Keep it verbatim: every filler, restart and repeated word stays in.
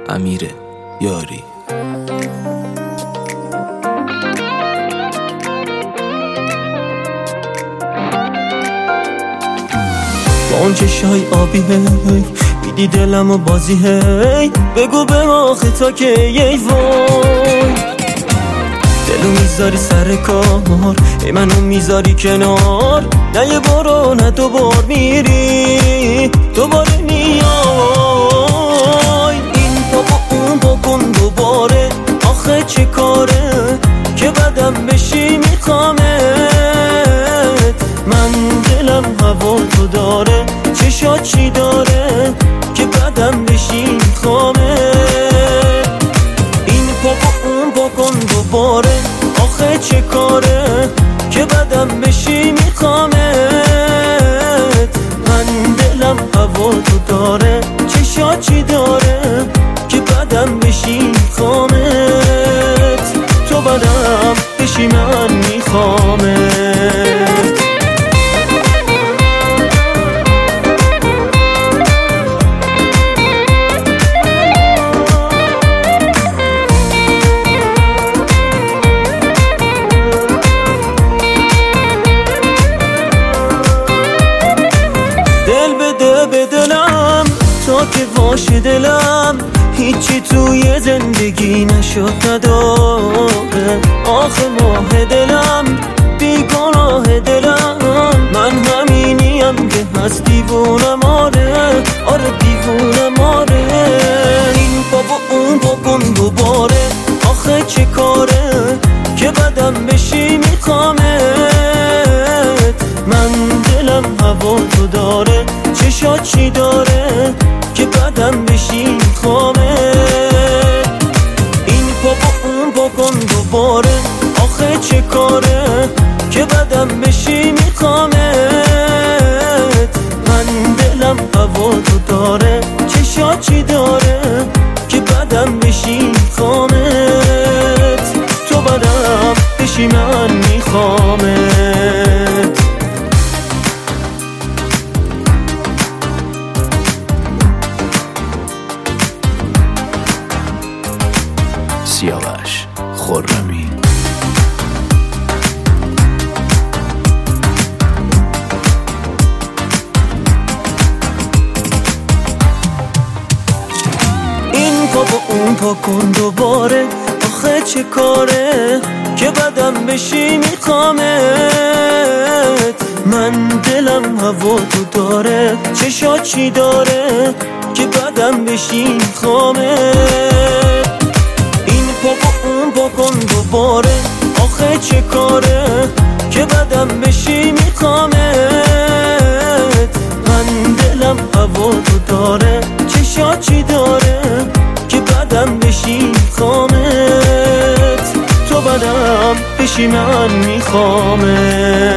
امیر یاری. با اون چشای آبی هی میدی دلم و بازی هی بگو به ما خطا که یی وای دلو میذاری سر کار ای منو میذاری کنار نه یه بارو نه دوبار میری دوباره میای این بابا اون بکن دوباره آخه چه کاره که بدم بشی میخوامت من دلم هوا تو داره چشات چی داره که بدم بشی میخوامت این بابا اون بکن دوباره آخه چه کاره که بدم بشی میخوامت من دلم هوا تو داره چشات چی داره که بدم بشی میخوامت تو بدم بشی من میخوامت به دلم تا که باشه دلم هیچی توی زندگی نشد نداره آخه ماه دلم بیگناه دلم من همینیم که هست دیوونم آره آره دیوونم آره این بابا اون بکن دوباره آخه چه کاره که بدم بشی میخوامت من دلم هوا تو داره چشات چی داره که بدم بشی میخوامت این بابا اون بکن دوباره آخه چه کاره که بدم بشی میخوامت من دلم هوا تو داره چشات چی داره که بدم بشی میخوامت تو بدم بشی من میخوامت سیاوش خرمی. این پا با اون پا کن دوباره آخه چه کاره که بدم بشی میخوامت من دلم هوا تو داره چشات چی داره که بدم بشی میخوامت این بابا اون بکن دوباره آخه چه کاره که بدم بشی میخوامت من دلم هوا تو داره چشات چی داره که بدم بشی میخوامت تو بدم بشی من میخوامت